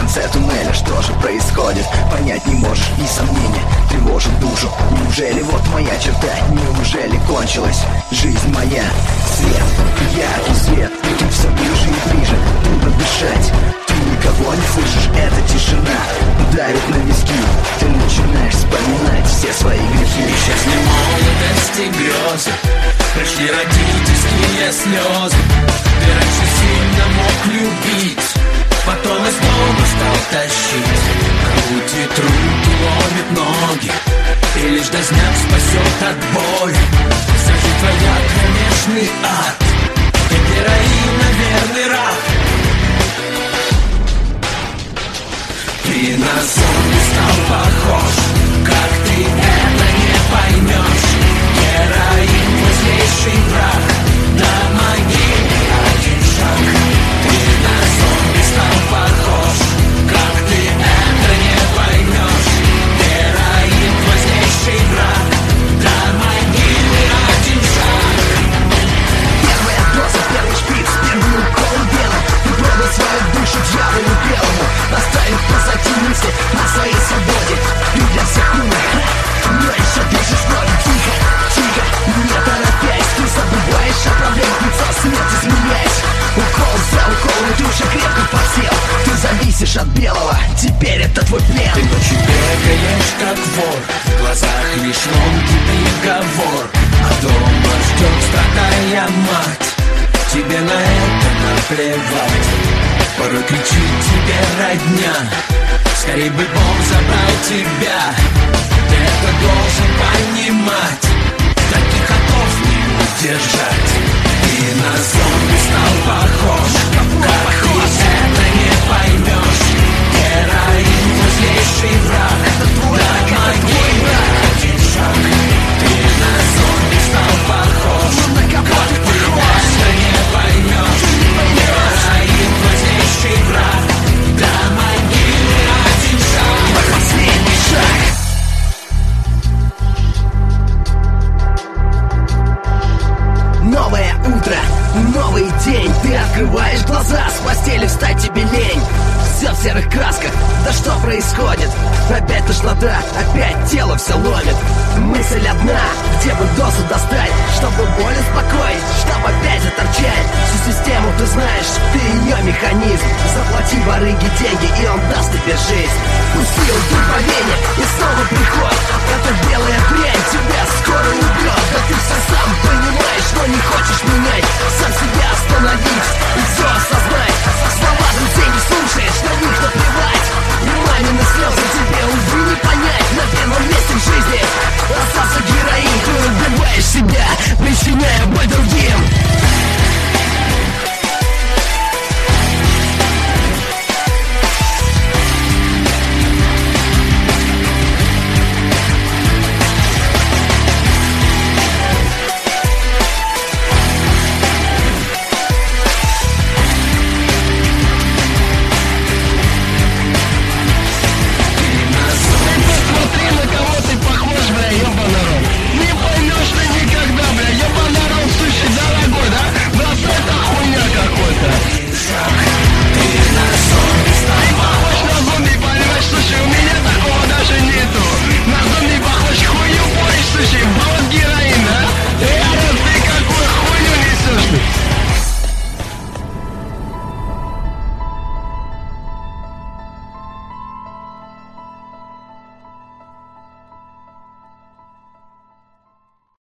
конце туннеля. Что же происходит, понять не можешь, и сомнения тревожат душу. Неужели вот моя черта, неужели кончилась жизнь моя? Свет, яркий свет, тут все ближе и ближе, трудно дышать. Ты никого не слышишь, эта тишина ударит на виски. Ты начинаешь вспоминать все свои грехи. Сейчас не молодости грезы, пришли родительские слезы. Ты раньше сильно мог любить, потом из дома стал тащить. Крутит руки, ломит ноги, и лишь дозняк спасет от боли. Вся жизнь твоя кромешный ад, ты героина, верный раб. Ты на зомби стал похож, как ты это не поймешь. Героин, злейший враг, на могиле один шаг. Ты на зомби стал похож, как ты это не поймешь. Героин, злейший враг, до могилы один шаг. Первая доза, первый шприц, первый укол белым. Ты продал свою душу дьяволу белому, оставив позади мысли о своей свободе. Ты для всех умер, но еще дышишь вроде. Тихо, тихо, не торопясь. Ты забываешь о проблемах, лицо смерти изменяешь. Укол за уколом, ты уже крепко подсел. Ты зависишь от белого, теперь это твой плен. Ты ночью бегаешь, как вор, в глазах лишь ломкий приговор. А дома ждет, страдая мать, тебе на это наплевать. Порой кричит тебе родня, скорей бы Бог забрал тебя. Ты это должен понимать, таких отов не удержать. Ты на зомби стал похож, как ты это не поймешь. Героин, злейший враг, до могилы один шаг. Ты на зомби стал похож, как ты это не поймешь. Героин, злейший враг, до могилы один шаг. Последний шаг. Новое утро, новый день. Ты открываешь глаза, с постели встать тебе лень. Все в серых красках, да что происходит? Опять тошнота, опять тело все ломит. Мысль одна, где бы дозу достать, чтобы боль успокоить, чтобы опять заторчать. Всю систему ты знаешь, ты ее механизм. Заплати барыге деньги, и он даст тебе жизнь. Пусти удовлетворение, и снова приход. Эта белая дрянь тебя скоро убьет.